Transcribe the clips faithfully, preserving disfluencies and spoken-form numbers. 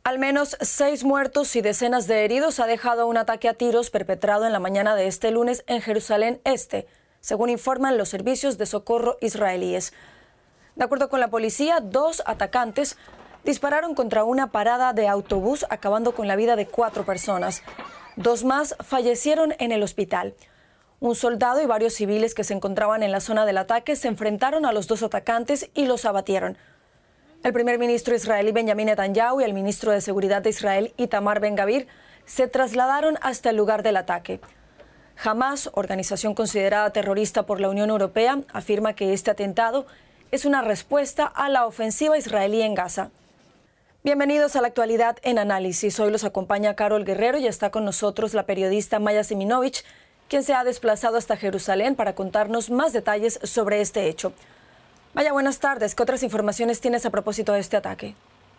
Al menos seis muertos y decenas de heridos ha dejado un ataque a tiros perpetrado en la mañana de este lunes en Jerusalén Este, según informan los servicios de socorro israelíes. De acuerdo con la policía, dos atacantes dispararon contra una parada de autobús, acabando con la vida de cuatro personas. Dos más fallecieron en el hospital. Un soldado y varios civiles que se encontraban en la zona del ataque se enfrentaron a los dos atacantes y los abatieron. El primer ministro israelí Benjamin Netanyahu y el ministro de Seguridad de Israel Itamar Ben-Gvir se trasladaron hasta el lugar del ataque. Hamás, organización considerada terrorista por la Unión Europea, afirma que este atentado es una respuesta a la ofensiva israelí en Gaza. Bienvenidos a la actualidad en análisis. Hoy los acompaña Carol Guerrero y está con nosotros la periodista Maya Siminovich, quien se ha desplazado hasta Jerusalén para contarnos más detalles sobre este hecho. Maya, buenas tardes. ¿Qué otras informaciones tienes a propósito de este ataque?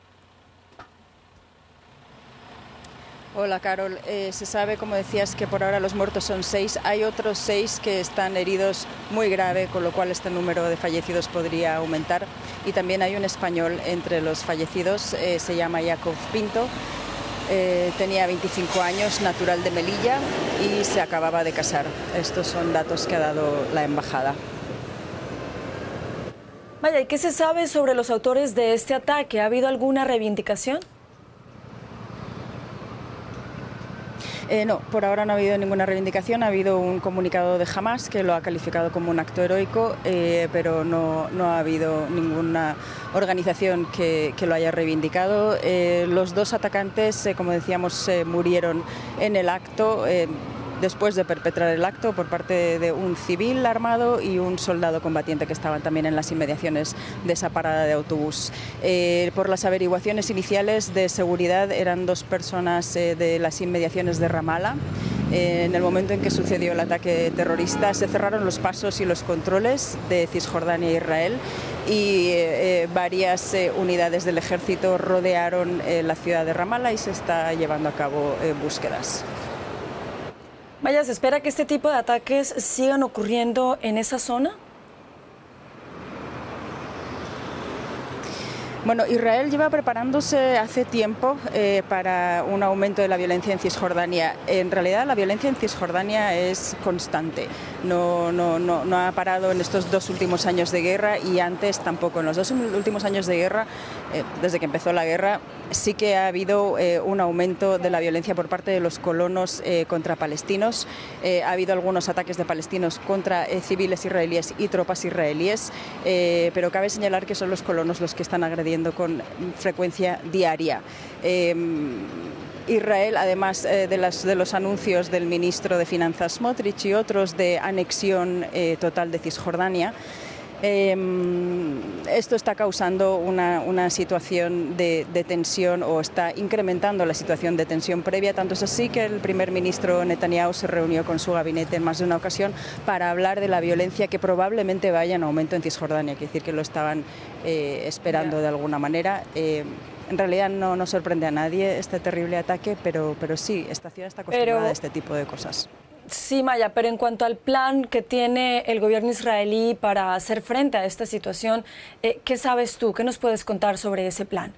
Hola, Carol. Eh, se sabe, como decías, que por ahora los muertos son seis. Hay otros seis que están heridos muy grave, con lo cual este número de fallecidos podría aumentar. Y también hay un español entre los fallecidos, eh, se llama Jacob Pinto. Eh, tenía veinticinco años, natural de Melilla y se acababa de casar. Estos son datos que ha dado la embajada. Vaya, ¿y qué se sabe sobre los autores de este ataque? ¿Ha habido alguna reivindicación? Eh, no, por ahora no ha habido ninguna reivindicación. Ha habido un comunicado de Hamás que lo ha calificado como un acto heroico, eh, pero no, no ha habido ninguna organización que, que lo haya reivindicado. Eh, los dos atacantes, eh, como decíamos, eh, murieron en el acto. Eh, después de perpetrar el acto por parte de un civil armado y un soldado combatiente que estaban también en las inmediaciones de esa parada de autobús. Eh, por las averiguaciones iniciales de seguridad eran dos personas eh, de las inmediaciones de Ramallah. Eh, en el momento en que sucedió el ataque terrorista se cerraron los pasos y los controles de Cisjordania e Israel y eh, eh, varias eh, unidades del ejército rodearon eh, la ciudad de Ramallah y se está llevando a cabo eh, búsquedas. Vaya, ¿se espera que este tipo de ataques sigan ocurriendo en esa zona? Bueno, Israel lleva preparándose hace tiempo eh, para un aumento de la violencia en Cisjordania. En realidad, la violencia en Cisjordania es constante. No, no, no, no ha parado en estos dos últimos años de guerra y antes tampoco. En los dos últimos años de guerra, eh, desde que empezó la guerra, sí que ha habido eh, un aumento de la violencia por parte de los colonos eh, contra palestinos. Eh, ha habido algunos ataques de palestinos contra eh, civiles israelíes y tropas israelíes, eh, pero cabe señalar que son los colonos los que están agrediendo con frecuencia diaria. Eh, Israel, además eh, de, las, de los anuncios del ministro de Finanzas Smotrich y otros de anexión eh, total de Cisjordania, eh, esto está causando una, una situación de, de tensión o está incrementando la situación de tensión previa. Tanto es así que el primer ministro Netanyahu se reunió con su gabinete en más de una ocasión para hablar de la violencia que probablemente vaya en aumento en Cisjordania, quiere decir que lo estaban eh, esperando de alguna manera. Eh, En realidad no, no sorprende a nadie este terrible ataque, pero, pero sí, esta ciudad está acostumbrada pero, a este tipo de cosas. Sí, Maya, pero en cuanto al plan que tiene el gobierno israelí para hacer frente a esta situación, eh, ¿qué sabes tú? ¿Qué nos puedes contar sobre ese plan?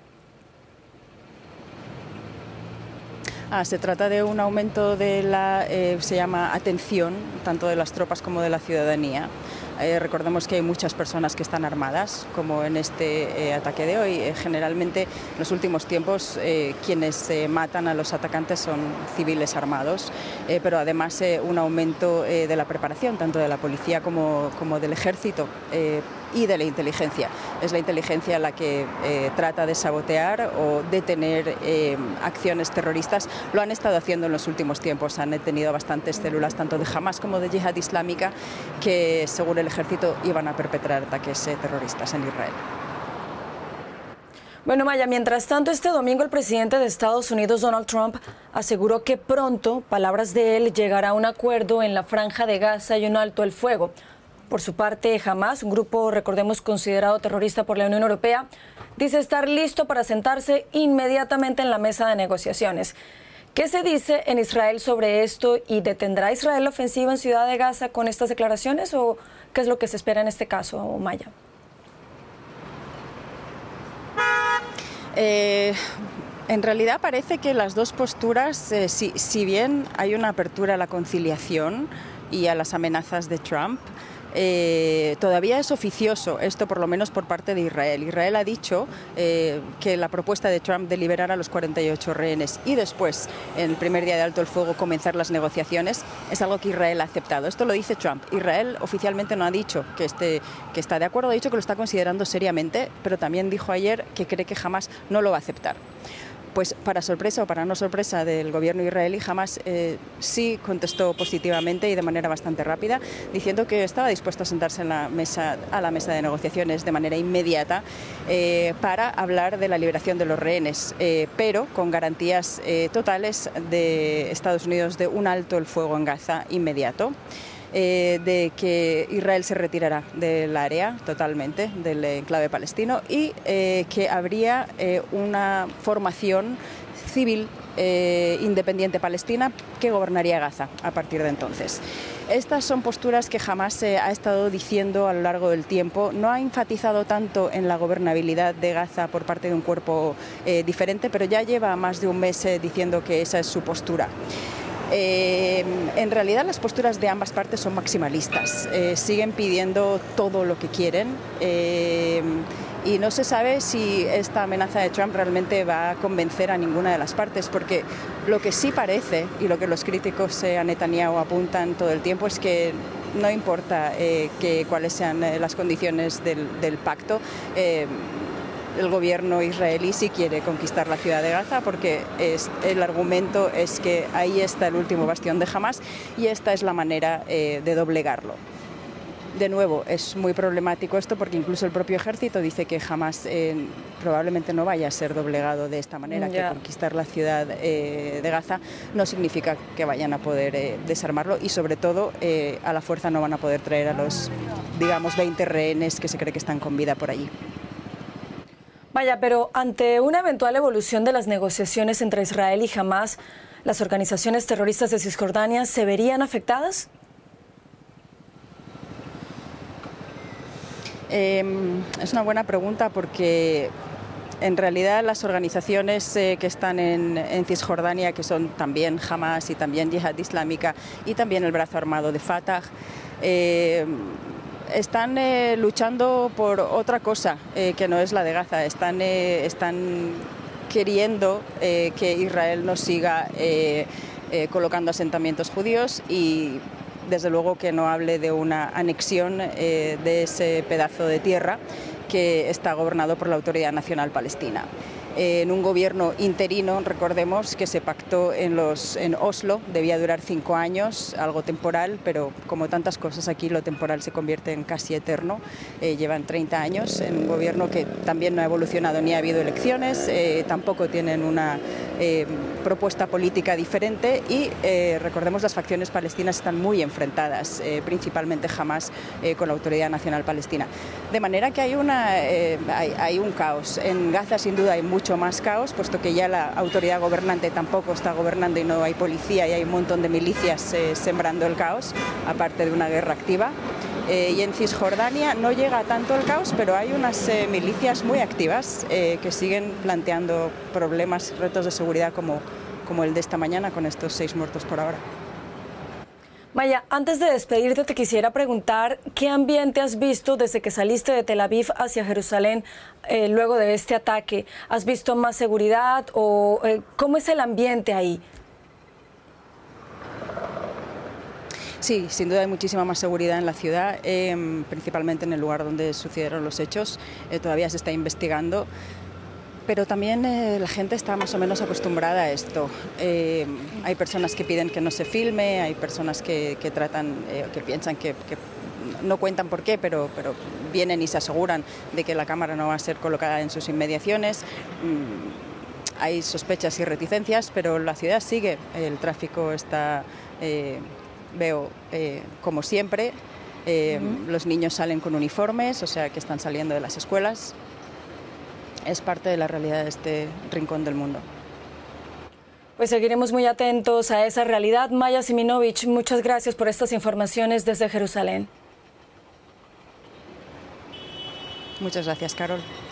Ah, se trata de un aumento de la, eh, se llama atención, tanto de las tropas como de la ciudadanía. Eh, recordemos que hay muchas personas que están armadas, como en este eh, ataque de hoy. Eh, generalmente, en los últimos tiempos, eh, quienes eh, matan a los atacantes son civiles armados, eh, pero además eh, un aumento eh, de la preparación, tanto de la policía como, como del ejército eh, y de la inteligencia. Es la inteligencia la que eh, trata de sabotear o detener eh, acciones terroristas. Lo han estado haciendo en los últimos tiempos. Han detenido bastantes células, tanto de Hamás como de Yihad Islámica, que según el ejército iban a perpetrar ataques eh, terroristas en Israel. Bueno, Maya, mientras tanto, este domingo el presidente de Estados Unidos, Donald Trump, aseguró que pronto, palabras de él, llegará a un acuerdo en la Franja de Gaza y un alto el fuego. Por su parte, Hamás, un grupo, recordemos, considerado terrorista por la Unión Europea, dice estar listo para sentarse inmediatamente en la mesa de negociaciones. ¿Qué se dice en Israel sobre esto y detendrá Israel la ofensiva en Ciudad de Gaza con estas declaraciones o qué es lo que se espera en este caso, Maya? Eh, En realidad parece que las dos posturas, eh, si, si bien hay una apertura a la conciliación y a las amenazas de Trump, Eh, todavía es oficioso esto, por lo menos por parte de Israel. Israel ha dicho eh, que la propuesta de Trump de liberar a los cuarenta y ocho rehenes y después, en el primer día de alto el fuego, comenzar las negociaciones, es algo que Israel ha aceptado. Esto lo dice Trump. Israel oficialmente no ha dicho que, esté, que está de acuerdo, ha dicho que lo está considerando seriamente, pero también dijo ayer que cree que Hamás no lo va a aceptar. Pues para sorpresa o para no sorpresa del gobierno israelí, Hamás eh, sí contestó positivamente y de manera bastante rápida, diciendo que estaba dispuesto a sentarse en la mesa, a la mesa de negociaciones de manera inmediata eh, para hablar de la liberación de los rehenes, eh, pero con garantías eh, totales de Estados Unidos de un alto el fuego en Gaza inmediato. Eh, de que Israel se retirará del área totalmente, del enclave palestino, y eh, que habría eh, una formación civil eh, independiente palestina que gobernaría Gaza a partir de entonces. Estas son posturas que Hamás eh, ha estado diciendo a lo largo del tiempo. No ha enfatizado tanto en la gobernabilidad de Gaza por parte de un cuerpo eh, diferente, pero ya lleva más de un mes eh, diciendo que esa es su postura. Eh, en realidad las posturas de ambas partes son maximalistas, eh, siguen pidiendo todo lo que quieren eh, y no se sabe si esta amenaza de Trump realmente va a convencer a ninguna de las partes, porque lo que sí parece y lo que los críticos eh, a Netanyahu apuntan todo el tiempo es que no importa eh, que, cuáles sean eh, las condiciones del, del pacto, eh, el gobierno israelí sí quiere conquistar la ciudad de Gaza, porque es, el argumento es que ahí está el último bastión de Hamás y esta es la manera eh, de doblegarlo. De nuevo, es muy problemático esto porque incluso el propio ejército dice que Hamás eh, probablemente no vaya a ser doblegado de esta manera, yeah. que conquistar la ciudad eh, de Gaza no significa que vayan a poder eh, desarmarlo y sobre todo eh, a la fuerza no van a poder traer a los, digamos, veinte rehenes que se cree que están con vida por allí. Vaya, pero ante una eventual evolución de las negociaciones entre Israel y Hamás, ¿las organizaciones terroristas de Cisjordania se verían afectadas? Eh, es una buena pregunta porque en realidad las organizaciones eh, que están en, en Cisjordania, que son también Hamás y también Yihad Islámica y también el brazo armado de Fatah, eh, están eh, luchando por otra cosa eh, que no es la de Gaza. Están, eh, están queriendo eh, que Israel no siga eh, eh, colocando asentamientos judíos y desde luego que no hable de una anexión eh, de ese pedazo de tierra que está gobernado por la Autoridad Nacional Palestina. En un gobierno interino, recordemos que se pactó en, los, en Oslo, debía durar cinco años, algo temporal, pero como tantas cosas aquí lo temporal se convierte en casi eterno. Eh, llevan treinta años en un gobierno que también no ha evolucionado ni ha habido elecciones, eh, tampoco tienen una eh, propuesta política diferente y eh, recordemos las facciones palestinas están muy enfrentadas, eh, principalmente Hamás eh, con la Autoridad Nacional Palestina. De manera que hay, una, eh, hay, hay un caos. En Gaza sin duda hay mucho más caos, puesto que ya la autoridad gobernante tampoco está gobernando y no hay policía y hay un montón de milicias eh, sembrando el caos, aparte de una guerra activa. Eh, y en Cisjordania no llega tanto el caos, pero hay unas eh, milicias muy activas eh, que siguen planteando problemas, retos de seguridad como, como el de esta mañana con estos seis muertos por ahora. Maya, antes de despedirte te quisiera preguntar qué ambiente has visto desde que saliste de Tel Aviv hacia Jerusalén eh, luego de este ataque. ¿Has visto más seguridad o eh, cómo es el ambiente ahí? Sí, sin duda hay muchísima más seguridad en la ciudad, eh, principalmente en el lugar donde sucedieron los hechos. Eh, todavía se está investigando. Pero también eh, la gente está más o menos acostumbrada a esto. Eh, hay personas que piden que no se filme, hay personas que, que tratan, eh, que piensan que, que no cuentan por qué, pero, pero vienen y se aseguran de que la cámara no va a ser colocada en sus inmediaciones. Mm, hay sospechas y reticencias, pero la ciudad sigue. El tráfico está, eh, veo, eh, como siempre. Eh, uh-huh. Los niños salen con uniformes, o sea que están saliendo de las escuelas. Es parte de la realidad de este rincón del mundo. Pues seguiremos muy atentos a esa realidad. Maya Siminovich, muchas gracias por estas informaciones desde Jerusalén. Muchas gracias, Carol.